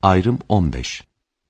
Ayrım 15.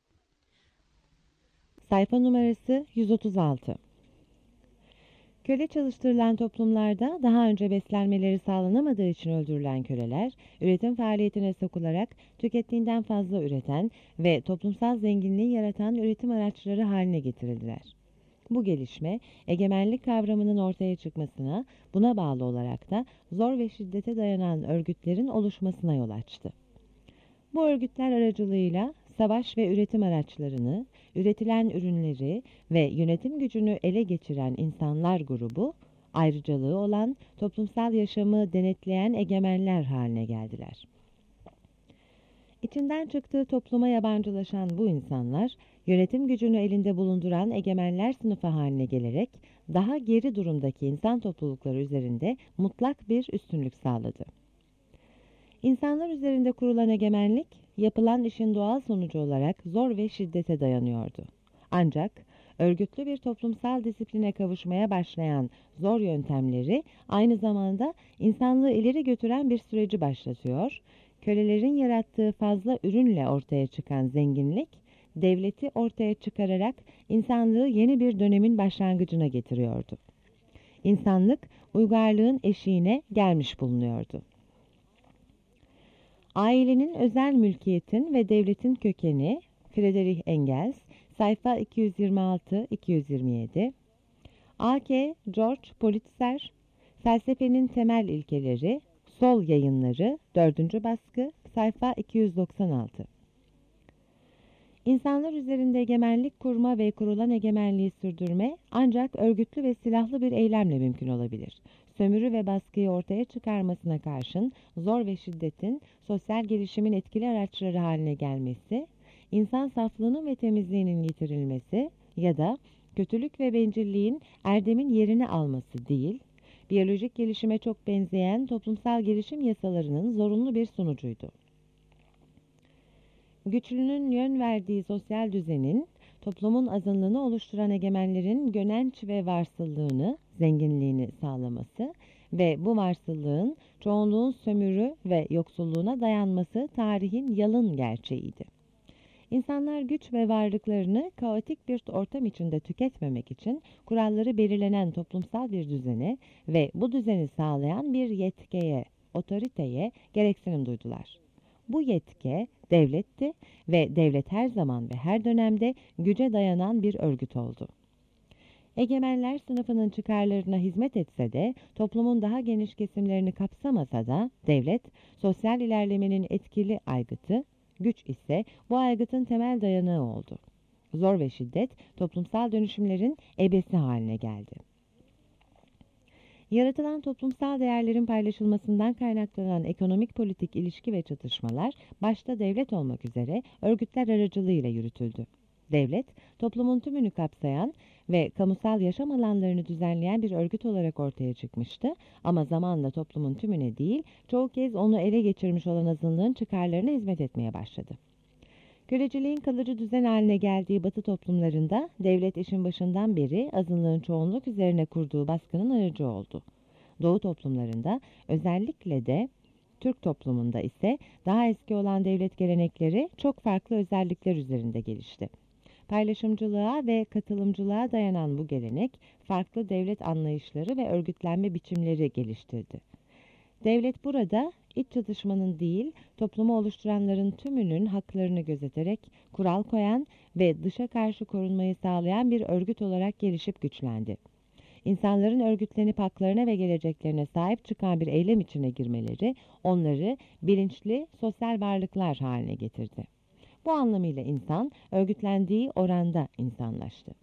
Sayfa numarası 136. Köle çalıştırılan toplumlarda daha önce beslenmeleri sağlanamadığı için öldürülen köleler, üretim faaliyetine sokularak tükettiğinden fazla üreten ve toplumsal zenginliği yaratan üretim araçları haline getirildiler. Bu gelişme, egemenlik kavramının ortaya çıkmasına, buna bağlı olarak da zor ve şiddete dayanan örgütlerin oluşmasına yol açtı. Bu örgütler aracılığıyla savaş ve üretim araçlarını, üretilen ürünleri ve yönetim gücünü ele geçiren insanlar grubu, ayrıcalığı olan toplumsal yaşamı denetleyen egemenler haline geldiler. İçinden çıktığı topluma yabancılaşan bu insanlar, yönetim gücünü elinde bulunduran egemenler sınıfı haline gelerek, daha geri durumdaki insan toplulukları üzerinde mutlak bir üstünlük sağladı. İnsanlar üzerinde kurulan egemenlik, yapılan işin doğal sonucu olarak zor ve şiddete dayanıyordu. Ancak örgütlü bir toplumsal disipline kavuşmaya başlayan zor yöntemleri aynı zamanda insanlığı ileri götüren bir süreci başlatıyor, kölelerin yarattığı fazla ürünle ortaya çıkan zenginlik, devleti ortaya çıkararak insanlığı yeni bir dönemin başlangıcına getiriyordu. İnsanlık uygarlığın eşiğine gelmiş bulunuyordu. Ailenin özel mülkiyetin ve devletin kökeni Friedrich Engels, sayfa 226-227. A.K. George Politzer, Felsefenin Temel İlkeleri, Sol Yayınları, 4. baskı, sayfa 296. İnsanlar üzerinde egemenlik kurma ve kurulan egemenliği sürdürme ancak örgütlü ve silahlı bir eylemle mümkün olabilir. Sömürü ve baskıyı ortaya çıkarmasına karşın zor ve şiddetin sosyal gelişimin etkili araçları haline gelmesi, insan saflığının ve temizliğinin yitirilmesi ya da kötülük ve bencilliğin erdemin yerini alması değil, biyolojik gelişime çok benzeyen toplumsal gelişim yasalarının zorunlu bir sonucuydu. Güçlünün yön verdiği sosyal düzenin, toplumun azınlığını oluşturan egemenlerin gönenç ve varsıllığını, zenginliğini sağlaması ve bu varsıllığın çoğunluğun sömürü ve yoksulluğuna dayanması tarihin yalın gerçeğiydi. İnsanlar güç ve varlıklarını kaotik bir ortam içinde tüketmemek için kuralları belirlenen toplumsal bir düzene ve bu düzeni sağlayan bir yetkiye, otoriteye gereksinim duydular. Bu yetki devletti ve devlet her zaman ve her dönemde güce dayanan bir örgüt oldu. Egemenler sınıfının çıkarlarına hizmet etse de toplumun daha geniş kesimlerini kapsamasa da devlet, sosyal ilerlemenin etkili aygıtı, güç ise bu aygıtın temel dayanağı oldu. Zor ve şiddet toplumsal dönüşümlerin ebesi haline geldi. Yaratılan toplumsal değerlerin paylaşılmasından kaynaklanan ekonomik politik ilişki ve çatışmalar başta devlet olmak üzere örgütler aracılığıyla yürütüldü. Devlet, toplumun tümünü kapsayan ve kamusal yaşam alanlarını düzenleyen bir örgüt olarak ortaya çıkmıştı ama zamanla toplumun tümüne değil, çoğu kez onu ele geçirmiş olan azınlığın çıkarlarına hizmet etmeye başladı. Köleciliğin kalıcı düzen haline geldiği Batı toplumlarında devlet işin başından beri azınlığın çoğunluk üzerine kurduğu baskının aracı oldu. Doğu toplumlarında, özellikle de Türk toplumunda ise daha eski olan devlet gelenekleri çok farklı özellikler üzerinde gelişti. Paylaşımcılığa ve katılımcılığa dayanan bu gelenek, farklı devlet anlayışları ve örgütlenme biçimleri geliştirdi. Devlet burada iç çatışmanın değil, toplumu oluşturanların tümünün haklarını gözeterek kural koyan ve dışa karşı korunmayı sağlayan bir örgüt olarak gelişip güçlendi. İnsanların örgütlenip haklarına ve geleceklerine sahip çıkan bir eylem içine girmeleri onları bilinçli sosyal varlıklar haline getirdi. Bu anlamıyla insan örgütlendiği oranda insanlaştı.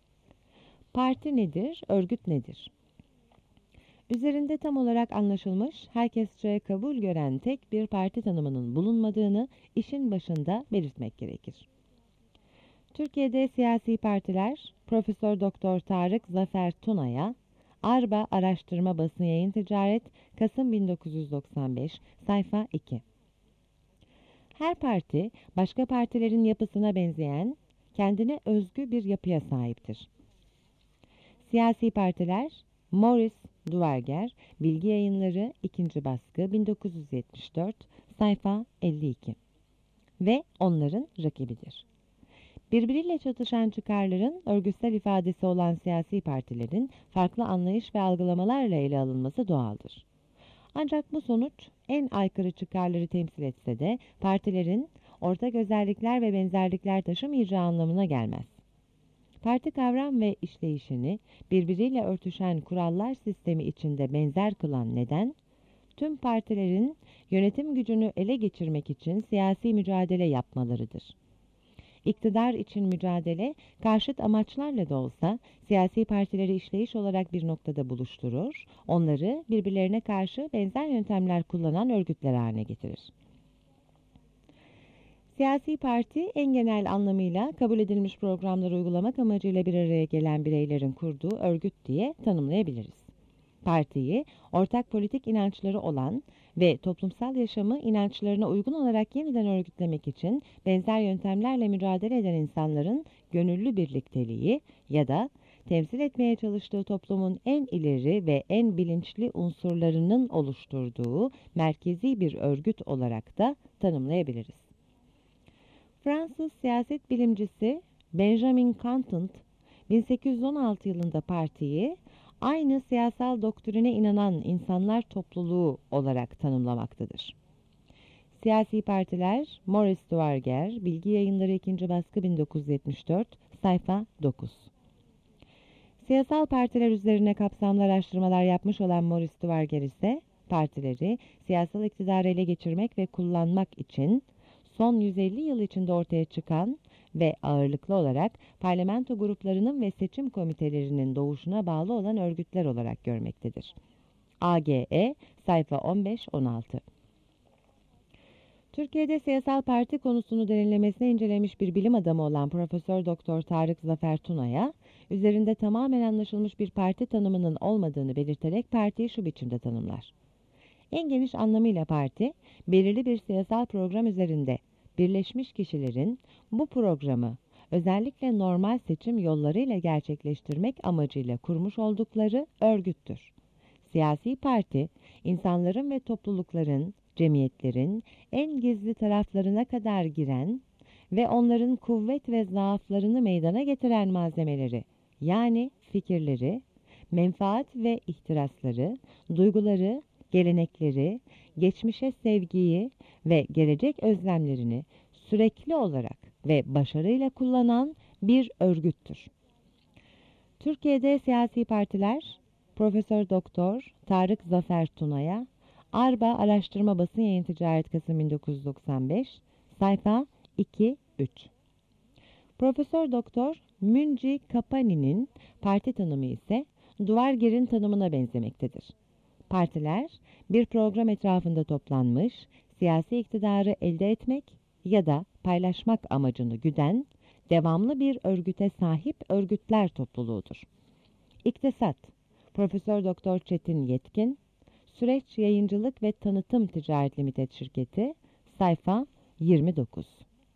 Parti nedir, örgüt nedir? Üzerinde tam olarak anlaşılmış, herkesçe kabul gören tek bir parti tanımının bulunmadığını işin başında belirtmek gerekir. Türkiye'de siyasi partiler, Profesör Doktor Tarık Zafer Tuna'ya, Arba Araştırma Basın Yayın Ticaret, Kasım 1995, sayfa 2. Her parti, başka partilerin yapısına benzeyen, kendine özgü bir yapıya sahiptir. Siyasi partiler, Morris Duverger, Bilgi Yayınları 2. baskı 1974, sayfa 52. ve onların rakibidir. Birbiriyle çatışan çıkarların örgütsel ifadesi olan siyasi partilerin farklı anlayış ve algılamalarla ele alınması doğaldır. Ancak bu sonuç en aykırı çıkarları temsil etse de partilerin ortak özellikler ve benzerlikler taşımayacağı anlamına gelmez. Parti kavram ve işleyişini birbiriyle örtüşen kurallar sistemi içinde benzer kılan neden, tüm partilerin yönetim gücünü ele geçirmek için siyasi mücadele yapmalarıdır. İktidar için mücadele, karşıt amaçlarla da olsa siyasi partileri işleyiş olarak bir noktada buluşturur, onları birbirlerine karşı benzer yöntemler kullanan örgütler haline getirir. Siyasi parti en genel anlamıyla kabul edilmiş programları uygulamak amacıyla bir araya gelen bireylerin kurduğu örgüt diye tanımlayabiliriz. Partiyi, ortak politik inançları olan ve toplumsal yaşamı inançlarına uygun olarak yeniden örgütlemek için benzer yöntemlerle mücadele eden insanların gönüllü birlikteliği ya da temsil etmeye çalıştığı toplumun en ileri ve en bilinçli unsurlarının oluşturduğu merkezi bir örgüt olarak da tanımlayabiliriz. Fransız siyaset bilimcisi Benjamin Constant, 1816 yılında partiyi aynı siyasal doktrine inanan insanlar topluluğu olarak tanımlamaktadır. Siyasi partiler, Maurice Duarger, Bilgi Yayınları 2. baskı 1974, sayfa 9. Siyasal partiler üzerine kapsamlı araştırmalar yapmış olan Maurice Duarger ise, partileri siyasal iktidarı ele geçirmek ve kullanmak için son 150 yıl içinde ortaya çıkan ve ağırlıklı olarak parlamento gruplarının ve seçim komitelerinin doğuşuna bağlı olan örgütler olarak görmektedir. AGE, sayfa 15-16. Türkiye'de siyasal parti konusunu derinlemesine incelemiş bir bilim adamı olan Profesör Doktor Tarık Zafer Tuna'ya, üzerinde tamamen anlaşılmış bir parti tanımının olmadığını belirterek partiyi şu biçimde tanımlar. En geniş anlamıyla parti, belirli bir siyasal program üzerinde birleşmiş kişilerin bu programı özellikle normal seçim yollarıyla gerçekleştirmek amacıyla kurmuş oldukları örgüttür. Siyasi parti, insanların ve toplulukların, cemiyetlerin en gizli taraflarına kadar giren ve onların kuvvet ve zaaflarını meydana getiren malzemeleri, yani fikirleri, menfaat ve ihtirasları, duyguları, gelenekleri, geçmişe sevgiyi ve gelecek özlemlerini sürekli olarak ve başarıyla kullanan bir örgüttür. Türkiye'de siyasi partiler, Profesör Doktor Tarık Zafer Tuna'ya, Arba Araştırma Basın Yayın Ticaret Kasım 1995, sayfa 2-3. Profesör Doktor Münci Kapani'nin parti tanımı ise Duarger'in tanımına benzemektedir. Partiler, bir program etrafında toplanmış, siyasi iktidarı elde etmek ya da paylaşmak amacını güden, devamlı bir örgüte sahip örgütler topluluğudur. İktisat, Profesör Doktor Çetin Yetkin, Süreç Yayıncılık ve Tanıtım Ticaret Limited Şirketi, sayfa 29.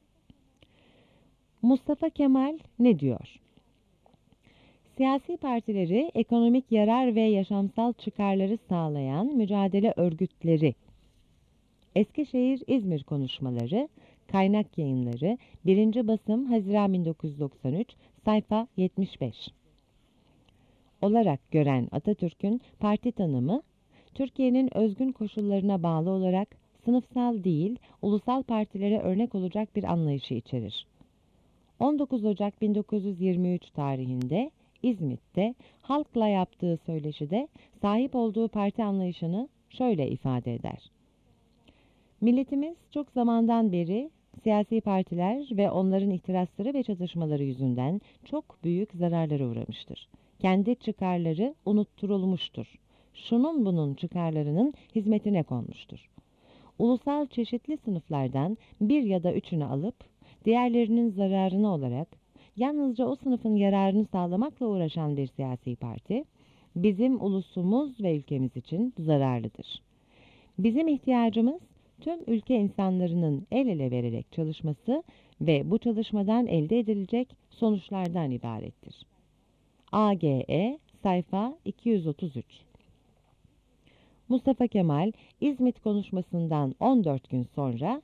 Mustafa Kemal ne diyor? Siyasi partileri ekonomik yarar ve yaşamsal çıkarları sağlayan mücadele örgütleri. Eskişehir-İzmir konuşmaları, kaynak yayınları, 1. basım Haziran 1993, sayfa 75. Olarak gören Atatürk'ün parti tanımı, Türkiye'nin özgün koşullarına bağlı olarak sınıfsal değil, ulusal partilere örnek olacak bir anlayışı içerir. 19 Ocak 1923 tarihinde İzmit'te halkla yaptığı söyleşide sahip olduğu parti anlayışını şöyle ifade eder. Milletimiz çok zamandan beri siyasi partiler ve onların ihtirasları ve çatışmaları yüzünden çok büyük zararlara uğramıştır. Kendi çıkarları unutturulmuştur. Şunun bunun çıkarlarının hizmetine konmuştur. Ulusal çeşitli sınıflardan bir ya da üçünü alıp diğerlerinin zararını olarak yalnızca o sınıfın yararını sağlamakla uğraşan bir siyasi parti, bizim ulusumuz ve ülkemiz için zararlıdır. Bizim ihtiyacımız tüm ülke insanlarının el ele vererek çalışması ve bu çalışmadan elde edilecek sonuçlardan ibarettir. AGE, sayfa 233. Mustafa Kemal, İzmit konuşmasından 14 gün sonra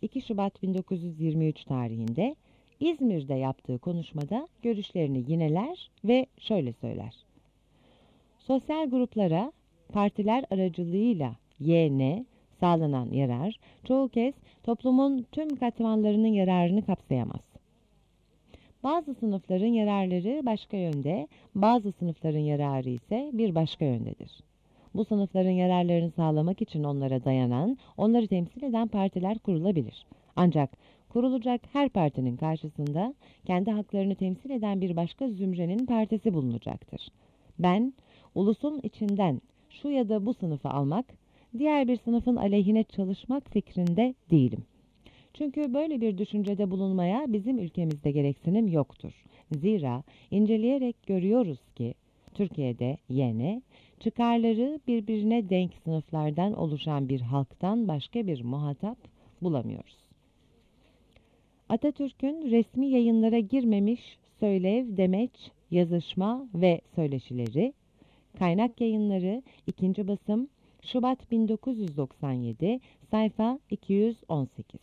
2 Şubat 1923 tarihinde İzmir'de yaptığı konuşmada görüşlerini yineler ve şöyle söyler. Sosyal gruplara partiler aracılığıyla YN sağlanan yarar çoğu kez toplumun tüm katmanlarının yararını kapsayamaz. Bazı sınıfların yararları başka yönde, bazı sınıfların yararı ise bir başka yöndedir. Bu sınıfların yararlarını sağlamak için onlara dayanan, onları temsil eden partiler kurulabilir. Ancak kurulacak her partinin karşısında kendi haklarını temsil eden bir başka zümrenin partisi bulunacaktır. Ben, ulusun içinden şu ya da bu sınıfı almak, diğer bir sınıfın aleyhine çalışmak fikrinde değilim. Çünkü böyle bir düşüncede bulunmaya bizim ülkemizde gereksinim yoktur. Zira inceleyerek görüyoruz ki Türkiye'de yeni, çıkarları birbirine denk sınıflardan oluşan bir halktan başka bir muhatap bulamıyoruz. Atatürk'ün resmi yayınlara girmemiş söylev, demeç, yazışma ve söyleşileri, Kaynak Yayınları 2. basım Şubat 1997 sayfa 218.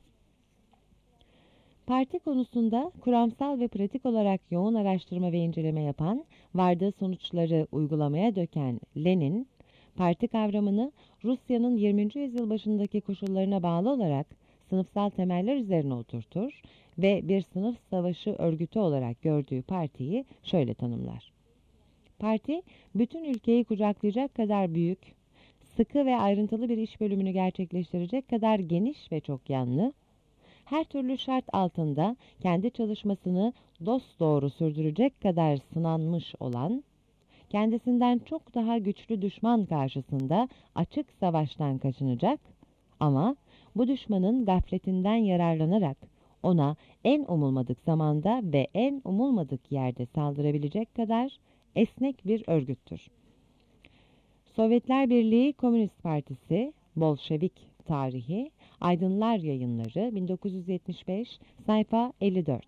Parti konusunda kuramsal ve pratik olarak yoğun araştırma ve inceleme yapan, vardığı sonuçları uygulamaya döken Lenin, parti kavramını Rusya'nın 20. yüzyıl başındaki koşullarına bağlı olarak sınıfsal temeller üzerine oturtur ve bir sınıf savaşı örgütü olarak gördüğü partiyi şöyle tanımlar. Parti, bütün ülkeyi kucaklayacak kadar büyük, sıkı ve ayrıntılı bir iş bölümünü gerçekleştirecek kadar geniş ve çok yanlı, her türlü şart altında kendi çalışmasını dosdoğru sürdürecek kadar sınanmış olan, kendisinden çok daha güçlü düşman karşısında açık savaştan kaçınacak ama bu düşmanın gafletinden yararlanarak ona en umulmadık zamanda ve en umulmadık yerde saldırabilecek kadar esnek bir örgüttür. Sovyetler Birliği Komünist Partisi, Bolşevik Tarihi, Aydınlar Yayınları 1975 sayfa 54.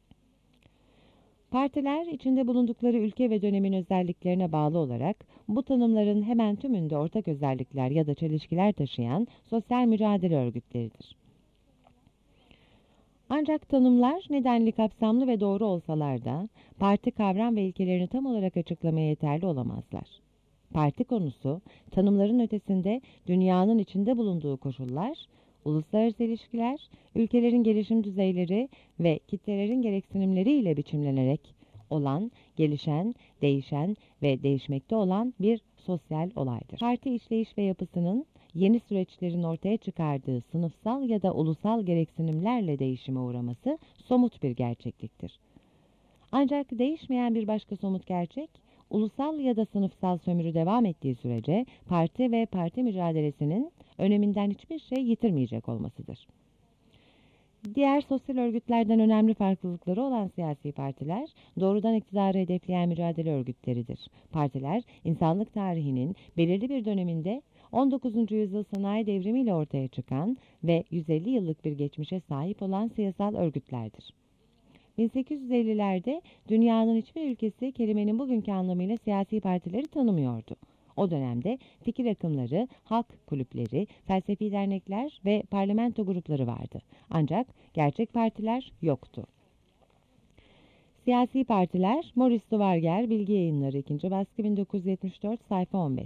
Partiler içinde bulundukları ülke ve dönemin özelliklerine bağlı olarak bu tanımların hemen tümünde ortak özellikler ya da çelişkiler taşıyan sosyal mücadele örgütleridir. Ancak tanımlar nedenli kapsamlı ve doğru olsalar da parti kavram ve ilkelerini tam olarak açıklamaya yeterli olamazlar. Parti konusu, tanımların ötesinde dünyanın içinde bulunduğu koşullar, uluslararası ilişkiler, ülkelerin gelişim düzeyleri ve kitlelerin gereksinimleri ile biçimlenerek olan, gelişen, değişen ve değişmekte olan bir sosyal olaydır. Parti işleyiş ve yapısının yeni süreçlerin ortaya çıkardığı sınıfsal ya da ulusal gereksinimlerle değişime uğraması somut bir gerçekliktir. Ancak değişmeyen bir başka somut gerçek, ulusal ya da sınıfsal sömürü devam ettiği sürece parti ve parti mücadelesinin öneminden hiçbir şey yitirmeyecek olmasıdır. Diğer sosyal örgütlerden önemli farklılıkları olan siyasi partiler, doğrudan iktidarı hedefleyen mücadele örgütleridir. Partiler, insanlık tarihinin belirli bir döneminde 19. yüzyıl sanayi devrimiyle ortaya çıkan ve 150 yıllık bir geçmişe sahip olan siyasal örgütlerdir. 1850'lerde dünyanın hiçbir ülkesi kelimenin bugünkü anlamıyla siyasi partileri tanımıyordu. O dönemde fikir akımları, halk kulüpleri, felsefi dernekler ve parlamento grupları vardı. Ancak gerçek partiler yoktu. Siyasi partiler, Maurice Duverger, Bilgi Yayınları 2. baskı 1974 sayfa 15.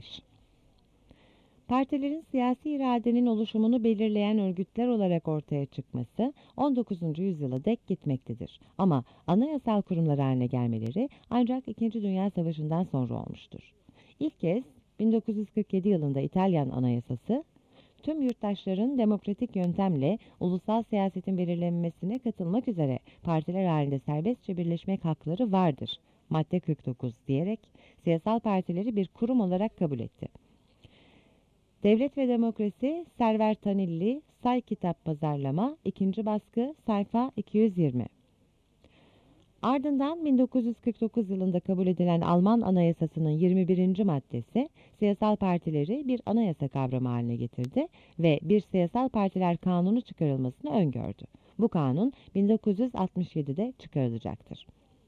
Partilerin siyasi iradenin oluşumunu belirleyen örgütler olarak ortaya çıkması 19. yüzyıla dek gitmektedir. Ama anayasal kurumlar haline gelmeleri ancak 2. Dünya Savaşı'ndan sonra olmuştur. İlk kez 1947 yılında İtalyan Anayasası, tüm yurttaşların demokratik yöntemle ulusal siyasetin belirlenmesine katılmak üzere partiler halinde serbestçe birleşmek hakları vardır. Madde 49 diyerek siyasal partileri bir kurum olarak kabul etti. Devlet ve Demokrasi, Server Tanilli, Say Kitap Pazarlama, 2. baskı, sayfa 220. Ardından 1949 yılında kabul edilen Alman Anayasası'nın 21. maddesi, siyasal partileri bir anayasa kavramı haline getirdi ve bir siyasal partiler kanunu çıkarılmasını öngördü. Bu kanun 1967'de çıkarılacaktır.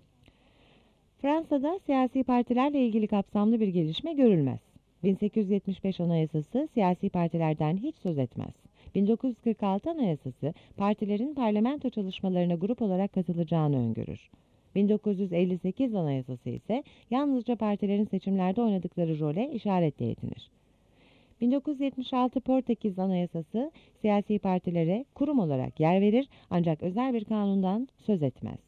Fransa'da siyasi partilerle ilgili kapsamlı bir gelişme görülmez. 1875 Anayasası siyasi partilerden hiç söz etmez. 1946 Anayasası, partilerin parlamento çalışmalarına grup olarak katılacağını öngörür. 1958 Anayasası ise yalnızca partilerin seçimlerde oynadıkları role işaretle yetinir. 1976 Portekiz Anayasası, siyasi partilere kurum olarak yer verir ancak özel bir kanundan söz etmez.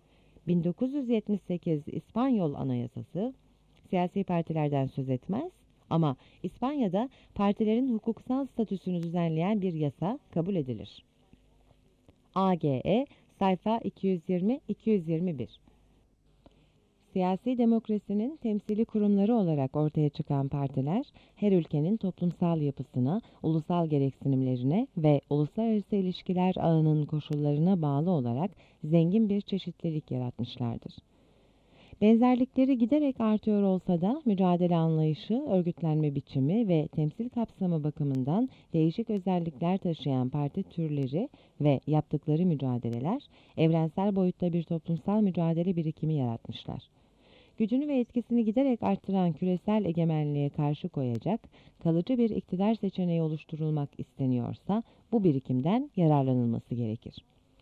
1978 İspanyol Anayasası, siyasi partilerden söz etmez ama İspanya'da partilerin hukuksal statüsünü düzenleyen bir yasa kabul edilir. AGE sayfa 220-221. Siyasi demokrasinin temsili kurumları olarak ortaya çıkan partiler, her ülkenin toplumsal yapısına, ulusal gereksinimlerine ve uluslararası ilişkiler ağının koşullarına bağlı olarak zengin bir çeşitlilik yaratmışlardır. Benzerlikleri giderek artıyor olsa da mücadele anlayışı, örgütlenme biçimi ve temsil kapsamı bakımından değişik özellikler taşıyan parti türleri ve yaptıkları mücadeleler, evrensel boyutta bir toplumsal mücadele birikimi yaratmışlar. Gücünü ve etkisini giderek arttıran küresel egemenliğe karşı koyacak, kalıcı bir iktidar seçeneği oluşturulmak isteniyorsa bu birikimden yararlanılması gerekir.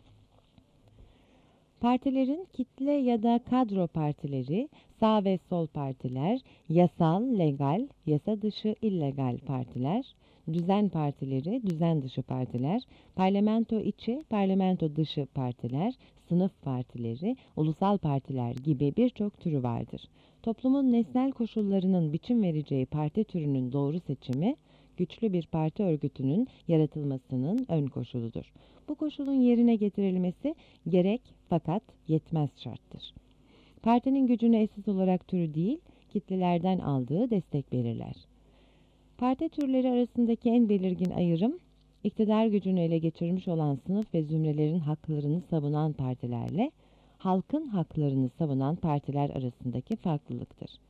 Partilerin kitle ya da kadro partileri, sağ ve sol partiler, yasal, legal, yasa dışı, illegal partiler, düzen partileri, düzen dışı partiler, parlamento içi, parlamento dışı partiler, sınıf partileri, ulusal partiler gibi birçok türü vardır. Toplumun nesnel koşullarının biçim vereceği parti türünün doğru seçimi, güçlü bir parti örgütünün yaratılmasının ön koşuludur. Bu koşulun yerine getirilmesi gerek fakat yetmez şarttır. Partinin gücüne esas olarak türü değil, kitlelerden aldığı destek belirler. Parti türleri arasındaki en belirgin ayrım, iktidar gücünü ele geçirmiş olan sınıf ve zümrelerin haklarını savunan partilerle, halkın haklarını savunan partiler arasındaki farklılıktır.